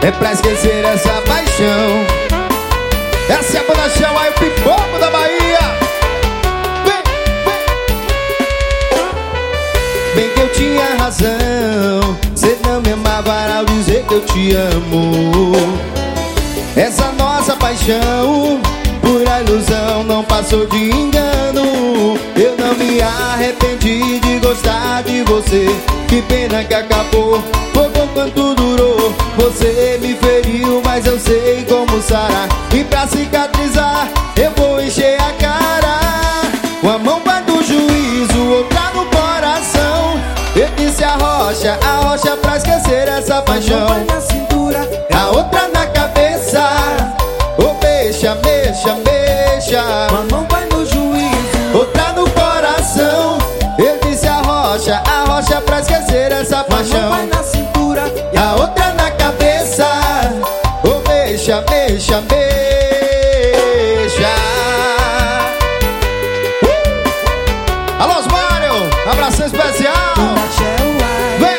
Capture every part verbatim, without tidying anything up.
É pra esquecer essa paixão. Essa é a Banda Chão, aí o pipoco da Bahia. Vem, vem. Bem que eu tinha razão, cê não me amava ao dizer que eu te amo. Essa nossa paixão, pura ilusão, não passou de engano. Eu não me arrependi de gostar de você. Que pena que acabou, pouco quanto durou. Você me feriu, mas eu sei como sarar. E pra cicatrizar, eu vou encher a cara. Uma mão vai do juízo, outra no coração. Eu disse a rocha, a rocha pra esquecer essa paixão. Uma mão vai na cintura, a outra na cabeça. Oh, mexa, mexa, mexa. uma mão vai no juízo, Outra no coração. Eu disse a rocha, a rocha pra esquecer essa uma paixão. mão vai na cintura, E a outra na cabeça. Oh, mexa, mexa, mexa. uh! Alô, Osmário, abração especial. Vem!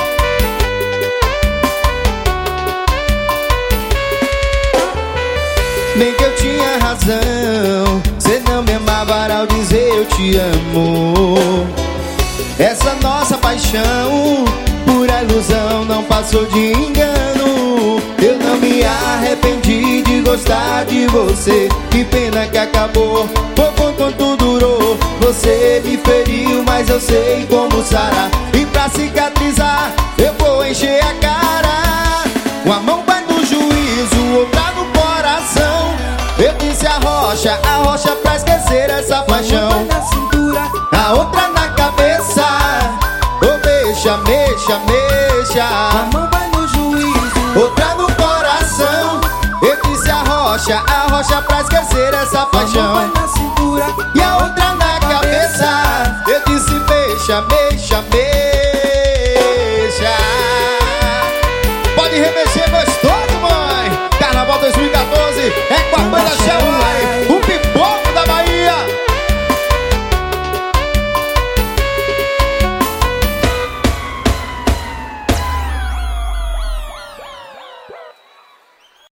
Bem que eu tinha razão, cê não me amava ao dizer eu te amo. Essa nossa paixão, pura ilusão, não passou de engano. Eu não me arrependi de gostar de você. Que pena que acabou, pouco quanto durou. Você me feriu, mas eu sei como sarar. E pra cicatrizar, eu vou encher a cara. Uma mão vai no juízo, outra no coração. Eu disse a rocha, a rocha pra esquecer essa paixão. uma mão vai na cintura, A outra na cabeça. Oh, mexa, mexa, mexa. uma mão vai no juízo, Outra no coração. Eu disse a rocha, a rocha pra esquecer essa uma mão paixão. vai na cintura, E a outra na cabeça. Eu disse mexa, mexa, mexa. Pode remeter.